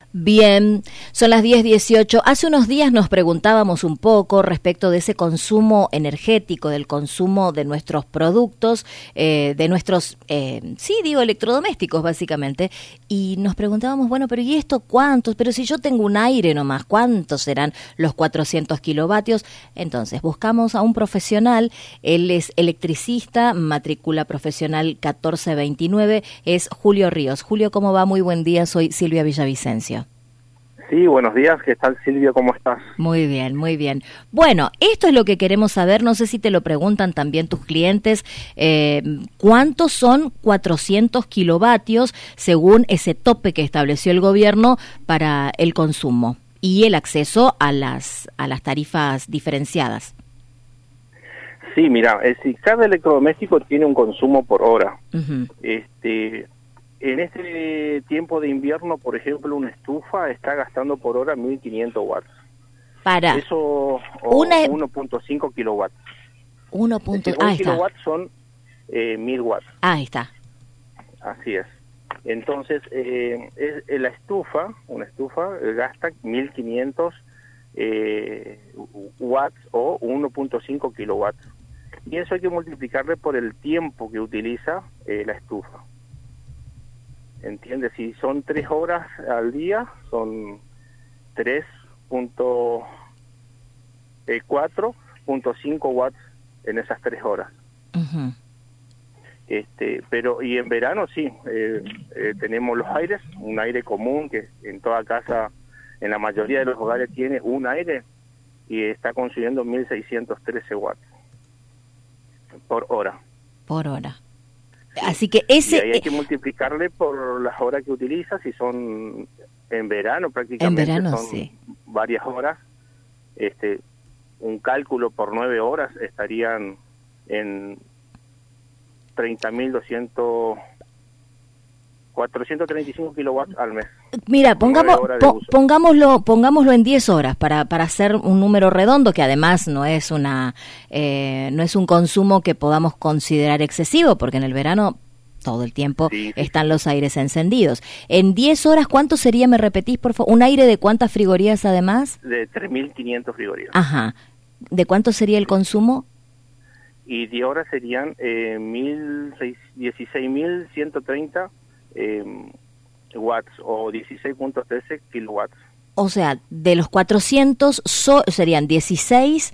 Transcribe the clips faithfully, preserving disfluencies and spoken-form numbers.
Bien, son las diez dieciocho. Hace unos días nos preguntábamos un poco respecto de ese consumo energético, del consumo de nuestros productos, eh, de nuestros, eh, sí, digo, electrodomésticos básicamente, y nos preguntábamos, bueno, pero ¿y esto cuántos? Pero si yo tengo un aire nomás, ¿cuántos serán los cuatrocientos kilovatios? Entonces, buscamos a un profesional, él es electricista, matrícula profesional catorce veintinueve, es Julio Ríos. Julio, ¿cómo va? Muy buen día, soy Silvia Villavicencio. Sí, buenos días. ¿Qué tal, Silvia? ¿Cómo estás? Muy bien, muy bien. Bueno, esto es lo que queremos saber. No sé si te lo preguntan también tus clientes. Eh, ¿Cuántos son cuatrocientos kilovatios según ese tope que estableció el gobierno para el consumo y el acceso a las a las tarifas diferenciadas? Sí, mira, el, si cada electrodoméstico tiene un consumo por hora. Uh-huh. Este... En este tiempo de invierno, por ejemplo, una estufa está gastando por hora mil quinientos watts. Para. Eso, o una... uno punto cinco kilowatts. uno. Es decir, ah, un kilowatt son eh, mil watts. Ahí está. Así es. Entonces, eh, es, eh, la estufa, una estufa, eh, gasta mil quinientos eh, watts o uno punto cinco kilowatts. Y eso hay que multiplicarle por el tiempo que utiliza eh, la estufa. ¿Entiendes? Si son tres horas al día, son tres punto cuatro punto cinco watts en esas tres horas. Uh-huh. Este, pero y en verano sí, eh, eh, tenemos los aires, un aire común que en toda casa, en la mayoría de los hogares tiene un aire y está consumiendo mil seiscientos trece watts por hora. Por hora. Así que ese... Y ahí hay que multiplicarle por las horas que utiliza, si son en verano prácticamente, en verano, son sí. varias horas, este, un cálculo por nueve horas estarían en treinta mil doscientos, cuatrocientos treinta y cinco kilowatts al mes. Mira, pongamos, po, pongámoslo, pongámoslo en diez horas para para hacer un número redondo que además no es una eh, no es un consumo que podamos considerar excesivo porque en el verano todo el tiempo sí, sí. están los aires encendidos. En diez horas, ¿cuánto sería, me repetís por favor? ¿Un aire de cuántas frigorías además? De tres mil quinientos frigorías. Ajá. ¿De cuánto sería el consumo? Y diez horas serían eh, dieciséis mil ciento treinta Eh, watts o dieciséis punto trece kilowatts. O sea, de los cuatrocientos so, serían dieciséis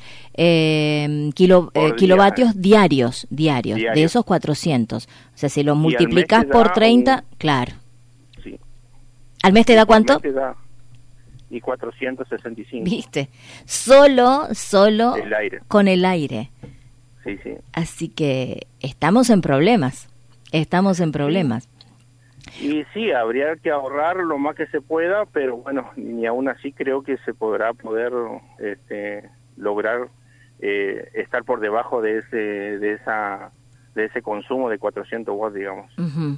eh, kilo, eh, día, kilovatios eh. diarios, diarios, diarios, de esos cuatrocientos. O sea, si lo multiplicas por treinta, un... claro. Sí. ¿Al mes te da cuánto? Te da y cuatrocientos sesenta y cinco. ¿Viste? Solo, solo el aire. Con el aire. Sí, sí. Así que estamos en problemas, estamos en problemas. Sí. Y sí, habría que ahorrar lo más que se pueda, pero bueno, ni aún así creo que se podrá poder este, lograr eh, estar por debajo de ese de esa de ese consumo de cuatrocientos watts, digamos. Uh-huh.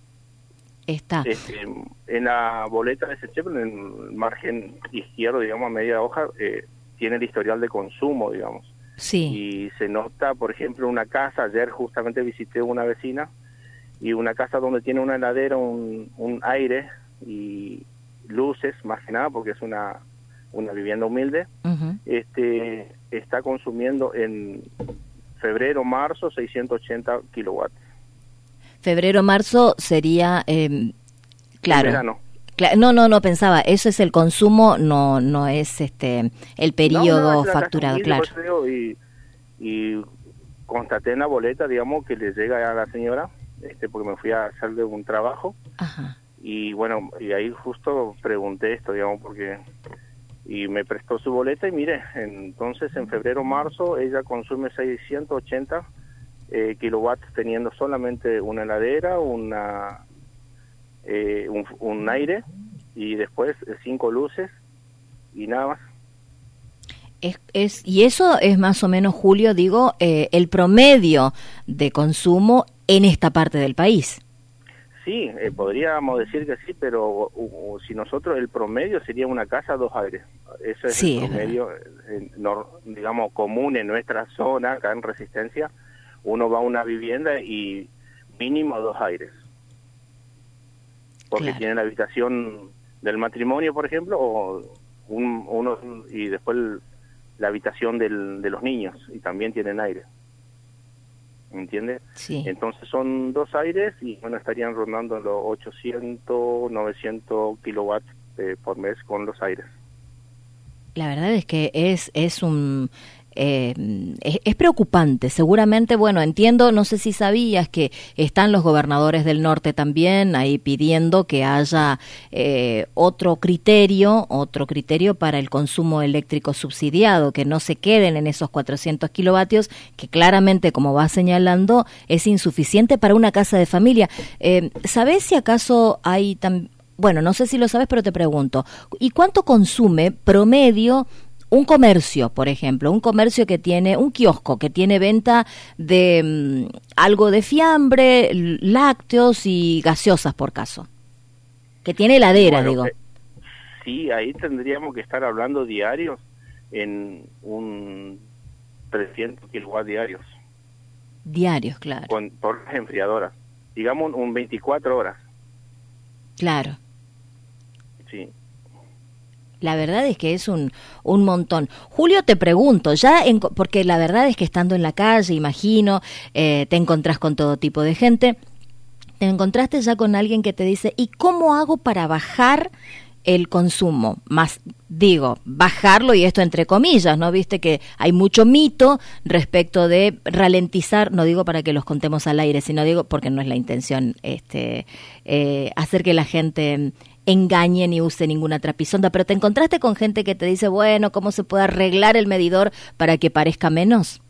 Está. Este, en la boleta de ese chip, en el margen izquierdo, digamos, a media hoja, eh, tiene el historial de consumo, digamos. Sí. Y se nota, por ejemplo, una casa, ayer justamente visité una vecina, y una casa donde tiene una heladera, un, un aire y luces, más que nada, porque es una, una vivienda humilde, uh-huh. este está consumiendo en febrero, marzo, seiscientos ochenta kilowatts. Febrero, marzo sería, eh, claro. En verano. Cla- no, no, no pensaba, eso es el consumo, no no es este el periodo no, no, facturado, humilde, claro. Y, y constaté en la boleta, digamos, que le llega a la señora, este porque me fui a hacerle un trabajo. Ajá. Y bueno, y ahí justo pregunté esto, digamos, porque y me prestó su boleta y mire, entonces en febrero, marzo ella consume seiscientos ochenta eh, kilowatts teniendo solamente una heladera, una eh, un, un aire y después cinco luces y nada más. Es, es, y eso es más o menos, Julio, digo, eh, el promedio de consumo en esta parte del país. Sí, eh, podríamos decir que sí, pero o, o, si nosotros el promedio sería una casa, dos aires. Eso es sí, el promedio, eh, no, digamos, común en nuestra zona, acá en Resistencia. Uno va a una vivienda y mínimo dos aires. Porque claro. tiene la habitación del matrimonio, por ejemplo, o un, uno y después el, la habitación del, de los niños, y también tienen aire. ¿Entiendes? Sí. Entonces son dos aires y bueno, estarían rondando los ochocientos, novecientos kilowatts eh, por mes con los aires. La verdad es que es, es un... Eh, es, es preocupante, seguramente, bueno, entiendo, no sé si sabías que están los gobernadores del norte también ahí pidiendo que haya eh, otro criterio, otro criterio para el consumo eléctrico subsidiado, que no se queden en esos cuatrocientos kilovatios, que claramente, como va señalando, es insuficiente para una casa de familia. Eh, ¿Sabés si acaso hay también, bueno, no sé si lo sabes, pero te pregunto, ¿y cuánto consume promedio un comercio, por ejemplo, un comercio que tiene, un kiosco que tiene venta de um, algo de fiambre, lácteos y gaseosas por caso? Que tiene heladera, bueno, digo. Eh, sí, ahí tendríamos que estar hablando diarios en un trescientos kilowatts diarios. Diarios, claro. Con, por las enfriadoras. Digamos un veinticuatro horas. Claro. Sí. La verdad es que es un, un montón. Julio, te pregunto, ya en, porque la verdad es que estando en la calle, imagino, eh, te encontrás con todo tipo de gente, te encontraste ya con alguien que te dice, ¿y cómo hago para bajar el consumo? Más, digo, bajarlo, y esto entre comillas, ¿no? Viste que hay mucho mito respecto de ralentizar, no digo para que los contemos al aire, sino digo porque no es la intención este, eh, hacer que la gente engañe ni use ninguna trapisonda, pero te encontraste con gente que te dice, bueno, ¿cómo se puede arreglar el medidor para que parezca menos?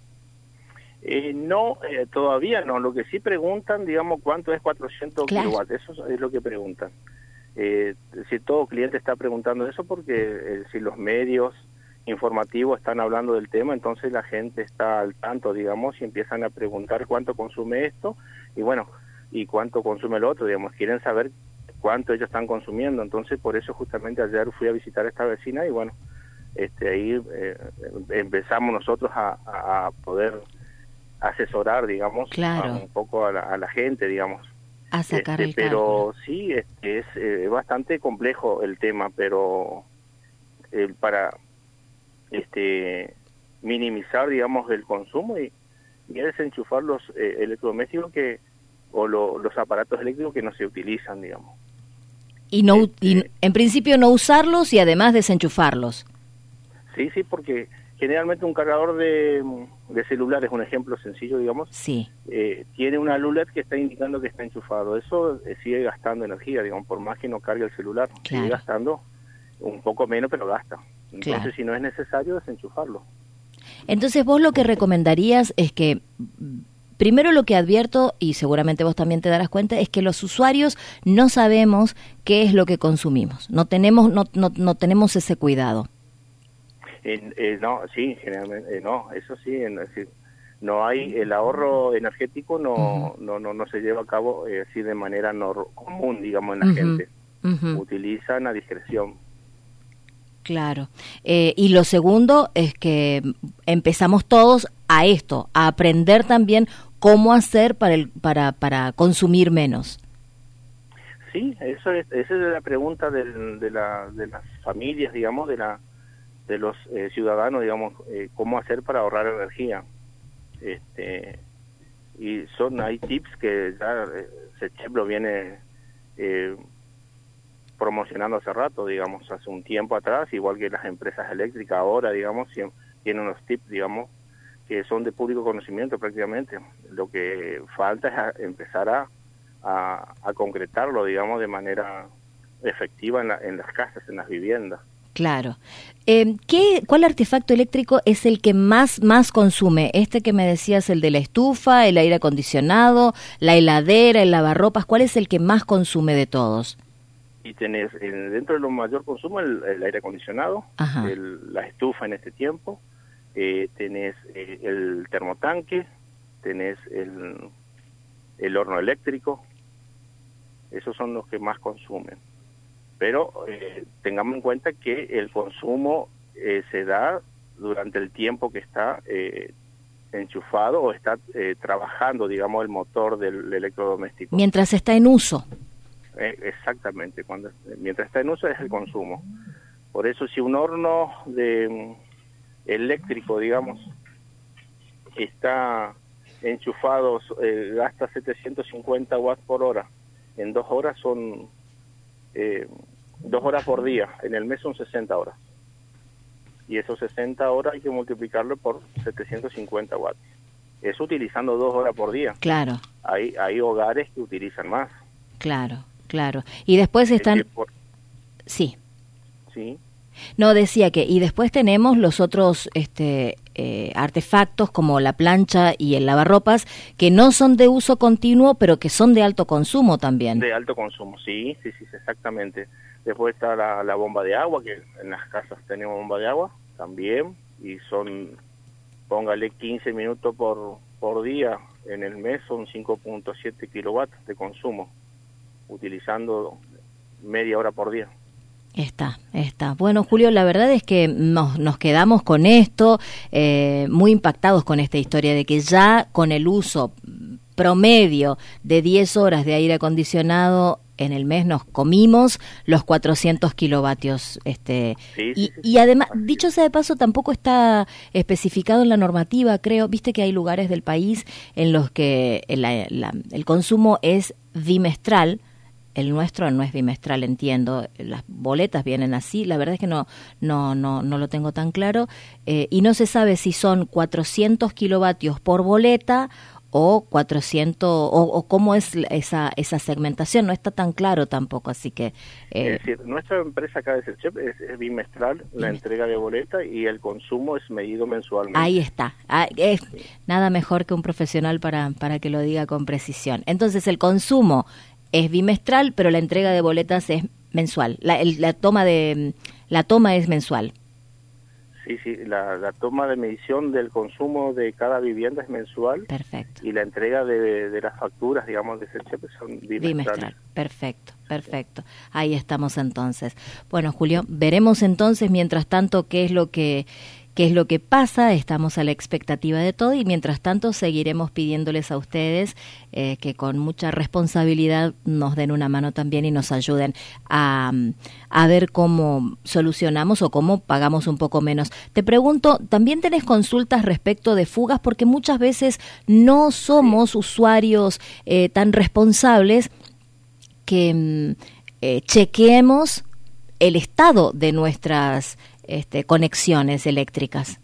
Eh, no, eh, todavía no. Lo que sí preguntan, digamos, ¿cuánto es cuatrocientos claro. kilowatts? Eso es lo que preguntan. Eh, si todo cliente está preguntando eso, porque eh, si los medios informativos están hablando del tema, entonces la gente está al tanto, digamos, y empiezan a preguntar cuánto consume esto, y bueno, y cuánto consume el otro, digamos, quieren saber cuánto ellos están consumiendo. Entonces por eso justamente ayer fui a visitar a esta vecina y bueno, este ahí eh, empezamos nosotros a, a poder asesorar, digamos, claro. a un poco a la, a la gente, digamos. A sacar este, el pero cálculo. sí, este, es eh, bastante complejo el tema, pero eh, para este minimizar, digamos, el consumo y, y desenchufar los eh, electrodomésticos que o lo, los aparatos eléctricos que no se utilizan, digamos. Y no, este, y en principio no usarlos y además desenchufarlos. Sí, sí, porque generalmente un cargador de, de celular es un ejemplo sencillo, digamos. Sí. Eh, tiene una L U L E D que está indicando que está enchufado. Eso eh, sigue gastando energía, digamos, por más que no cargue el celular. Claro. Sigue gastando un poco menos, pero gasta. Entonces, claro. si no es necesario, desenchufarlo. Entonces, vos lo que recomendarías es que, primero lo que advierto, y seguramente vos también te darás cuenta, es que los usuarios no sabemos qué es lo que consumimos. No tenemos, no, no, no tenemos ese cuidado. Eh, eh, no, sí, generalmente, eh, no, eso sí, en, es decir, no hay, el ahorro energético no, uh-huh. no, no, no se lleva a cabo eh, así de manera no, común, digamos, en la uh-huh. gente. Uh-huh. Utilizan a discreción. Claro. Eh, y lo segundo es que empezamos todos a esto, a aprender también cómo hacer para el, para, para consumir menos. Sí, eso es, esa es la pregunta del, de, la, de las familias, digamos, de la de los eh, ciudadanos, digamos, eh, cómo hacer para ahorrar energía. Este, y son, hay tips que ya eh, SECHEP lo viene eh, promocionando hace rato, digamos, hace un tiempo atrás, igual que las empresas eléctricas ahora, digamos, tienen unos tips, digamos, que son de público conocimiento prácticamente. Lo que falta es a, empezar a, a, a concretarlo, digamos, de manera efectiva en, la, en las casas, en las viviendas. Claro. Eh, ¿qué, ¿Cuál artefacto eléctrico es el que más más consume? Este que me decías, el de la estufa, el aire acondicionado, la heladera, el lavarropas, ¿cuál es el que más consume de todos? Y tenés el, dentro de lo mayor consumo el, el aire acondicionado, el, la estufa en este tiempo, eh, tenés eh, el termotanque, tenés el, el horno eléctrico, esos son los que más consumen. Pero eh, tengamos en cuenta que el consumo eh, se da durante el tiempo que está eh, enchufado o está eh, trabajando, digamos, el motor del electrodoméstico. Mientras está en uso. Eh, exactamente, cuando mientras está en uso es el consumo. Por eso si un horno de eléctrico, digamos, está enchufado, eh, gasta setecientos cincuenta watts por hora, en dos horas son eh, dos horas por día, en el mes son sesenta horas. Y esos sesenta horas hay que multiplicarlo por setecientos cincuenta watts. Eso utilizando dos horas por día. Claro. Hay, hay hogares que utilizan más. Claro, claro. Y después están... Es que por... Sí. Sí. No, decía que, y después tenemos los otros este, eh, artefactos como la plancha y el lavarropas, que no son de uso continuo, pero que son de alto consumo también. De alto consumo, sí, sí, sí, exactamente. Después está la, la bomba de agua, que en las casas tenemos bomba de agua también, y son, póngale quince minutos por, por día, en el mes son cinco punto siete kilowatts de consumo, utilizando media hora por día. Está, está. Bueno, Julio, la verdad es que nos, nos quedamos con esto, eh, muy impactados con esta historia de que ya con el uso promedio de diez horas de aire acondicionado en el mes nos comimos los cuatrocientos kilovatios. Este, sí, y, sí, sí, y además, dicho sea de paso, tampoco está especificado en la normativa, creo. Viste que hay lugares del país en los que el, la, el consumo es bimestral. El nuestro no es bimestral, entiendo. Las boletas vienen así. La verdad es que no no no no lo tengo tan claro. Eh, y no se sabe si son cuatrocientos kilovatios por boleta o cuatrocientos, o, o cómo es esa esa segmentación. No está tan claro tampoco, así que... Eh, es decir, nuestra empresa acá de Selchep es, es bimestral, la entrega de boleta, y el consumo es medido mensualmente. Ahí está. Ah, es sí. Nada mejor que un profesional para, para que lo diga con precisión. Entonces, el consumo es bimestral, pero la entrega de boletas es mensual. La, el, la toma de la toma es mensual. Sí, sí, la, la toma de medición del consumo de cada vivienda es mensual. Perfecto. Y la entrega de, de las facturas, digamos, de Selchep son bimestrales. Bimestral. Perfecto, perfecto. Ahí estamos entonces. Bueno, Julio, veremos entonces mientras tanto qué es lo que qué es lo que pasa. Estamos a la expectativa de todo y mientras tanto seguiremos pidiéndoles a ustedes eh, que con mucha responsabilidad nos den una mano también y nos ayuden a, a ver cómo solucionamos o cómo pagamos un poco menos. Te pregunto, ¿también tenés consultas respecto de fugas? Porque muchas veces no somos usuarios eh, tan responsables que eh, chequeemos el estado de nuestras Este, conexiones eléctrticas.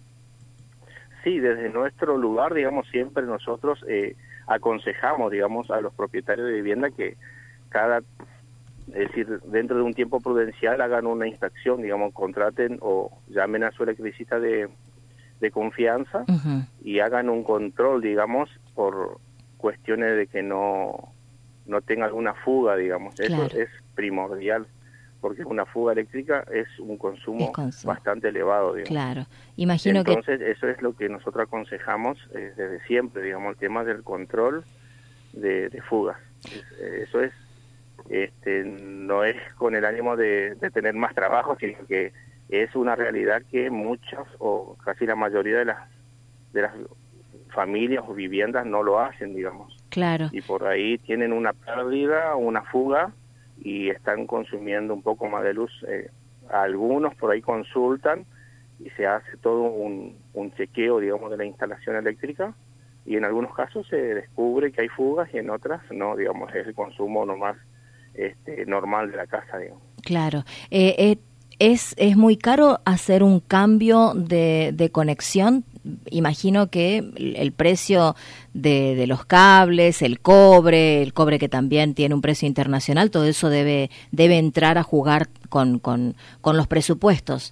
Sí, desde nuestro lugar, digamos, siempre nosotros eh, aconsejamos, digamos, a los propietarios de vivienda que cada, es decir, dentro de un tiempo prudencial hagan una inspección, digamos, contraten o llamen a su electricista de, de confianza uh-huh. y hagan un control, digamos, por cuestiones de que no, no tenga alguna fuga, digamos. Claro. Eso es primordial, porque una fuga eléctrica es un consumo, es consumo. bastante elevado, digamos. Claro, imagino Entonces, que... eso es lo que nosotros aconsejamos eh, desde siempre, digamos, el tema del control de, de fugas. Es, eh, eso es, este, no es con el ánimo de, de tener más trabajo, sino que es una realidad que muchas o casi la mayoría de las, de las familias o viviendas no lo hacen, digamos. Claro. Y por ahí tienen una pérdida, una fuga, y están consumiendo un poco más de luz. Eh, algunos por ahí consultan y se hace todo un, un chequeo, digamos, de la instalación eléctrica, y en algunos casos se descubre que hay fugas y en otras no, digamos, es el consumo nomás este, normal de la casa, digamos. Claro. Eh, eh, ¿es, ¿Es muy caro hacer un cambio de, de conexión? Imagino que el precio de, de los cables, el cobre, el cobre que también tiene un precio internacional, todo eso debe debe entrar a jugar con, con, con los presupuestos.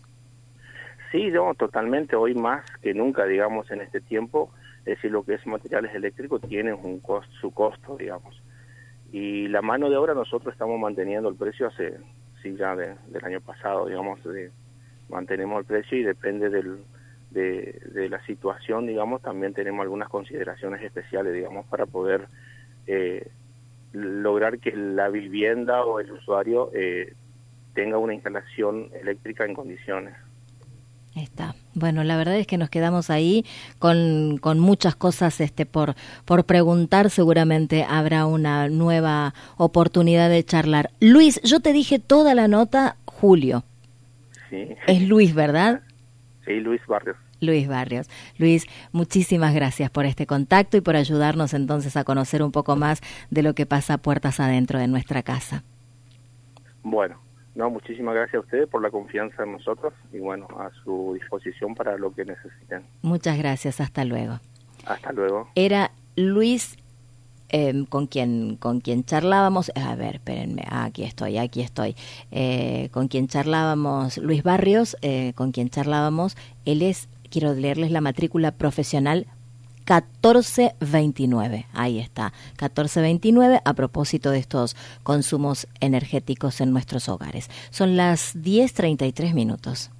Sí, no, totalmente. Hoy más que nunca, digamos, en este tiempo, es decir, lo que es materiales eléctricos tiene un costo, su costo, digamos. Y la mano de obra nosotros estamos manteniendo el precio hace, sí, ya de, del año pasado, digamos, de, mantenemos el precio y depende del De, de la situación, digamos, también tenemos algunas consideraciones especiales, digamos, para poder eh, lograr que la vivienda o el usuario eh, tenga una instalación eléctrica en condiciones. Está. Bueno, la verdad es que nos quedamos ahí con, con muchas cosas este por, por preguntar. Seguramente habrá una nueva oportunidad de charlar. Luis, yo te dije toda la nota, Julio. Sí. Es Luis, ¿verdad? Sí, Luis Barrios. Luis Barrios. Luis, muchísimas gracias por este contacto y por ayudarnos entonces a conocer un poco más de lo que pasa puertas adentro de nuestra casa. Bueno. No, muchísimas gracias a ustedes por la confianza en nosotros y bueno, a su disposición para lo que necesiten. Muchas gracias, hasta luego. Hasta luego. Era Luis eh, con quien con quien charlábamos, a ver, espérenme, ah, aquí estoy, aquí estoy, eh, con quien charlábamos, Luis Barrios, eh, con quien charlábamos, él es, quiero leerles la matrícula profesional catorce veintinueve, ahí está, catorce veintinueve, a propósito de estos consumos energéticos en nuestros hogares. Son las diez treinta y tres minutos.